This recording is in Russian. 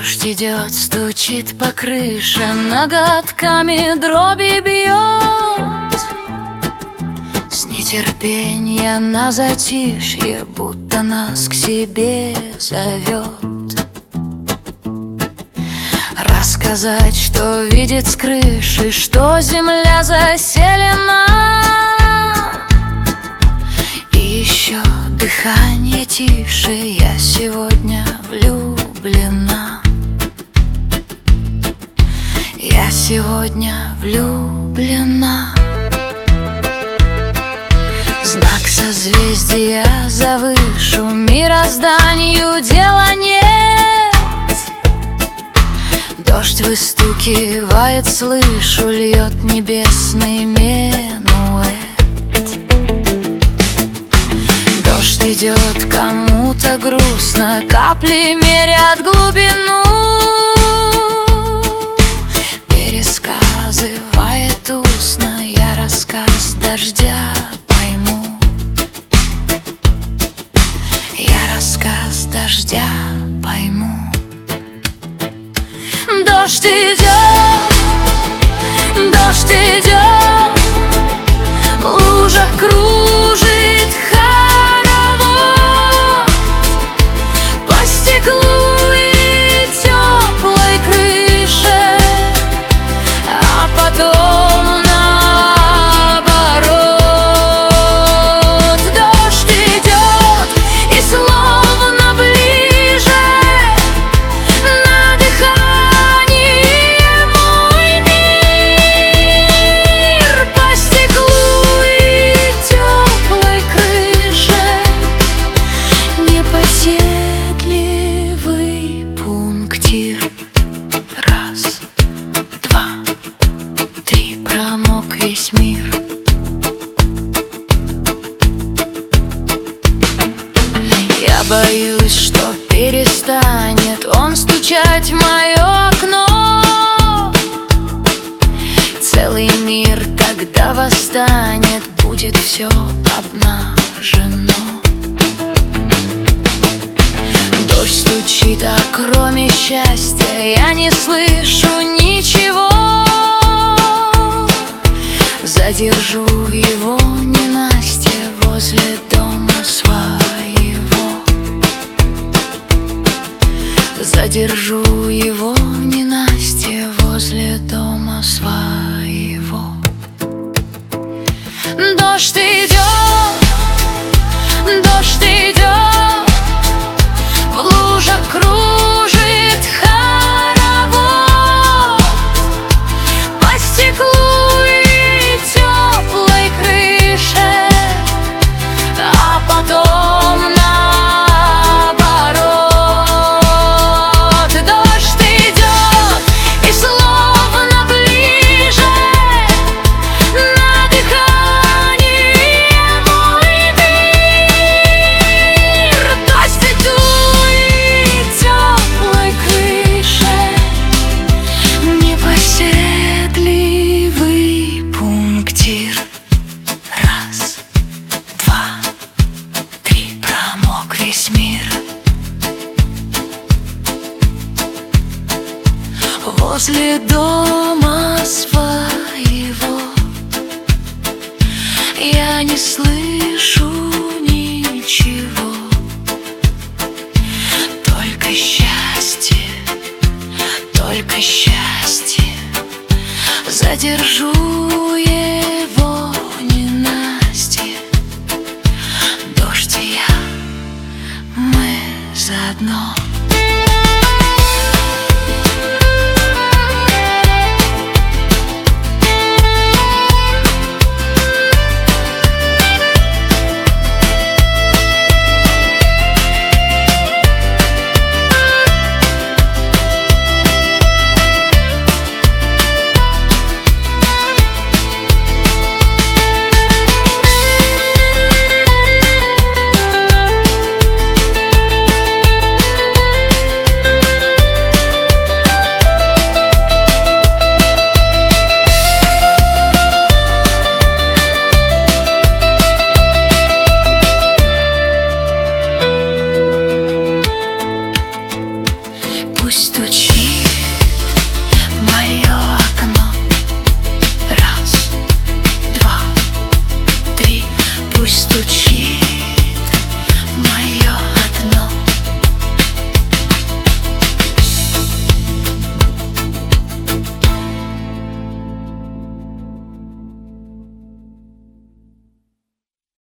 Дождь идет, стучит по крыше, ноготками дроби бьет. С нетерпения на затишье, будто нас к себе зовет. Рассказать, что видит с крыши, что земля заселена. И еще дыхание тише, я сегодня влюблена. Я сегодня влюблена. Знак созвездия завышу, мирозданию дела нет. Дождь выстукивает, слышу, льет небесный минуэт. Дождь идет, кому-то грустно, капли мерят глубину. Пересказывает устно, я рассказ дождя пойму. Я рассказ дождя пойму. Дождь идет, дождь идет, в лужах кружит хоровод. По стеклу и теплой крыше, а потом наоборот. Дождь идет и словно ближе, на дыхании мой мир. По стеклу и теплой крыше, непоседливый пунктир. Раз, два, три, промок весь мир. Я боюсь, что перестанет он стучать в мое окно. Целый мир тогда восстанет, будет все обнажено. Дождь стучит, а кроме счастья я не слышу ничего. Задержу его ненастье возле дома своего. Задержу его ненастье возле дома своего. Дождь идет, дождь идет, в лужах кружит хоровод. По стеклу и теплой крыше, а потом наоборот. Дождь идет и словно ближе, на дыхании мой мир. По стеклу и теплой крыше, непоседливый пунктир. Раз, два, три, промок весь мир. Возле дома своего я не слышу ничего. Только счастье, только счастье. Задержу его ненастье. Дождь и я, мы заодно. Пусть стучит в мое окно. Раз, два, три. Пусть стучит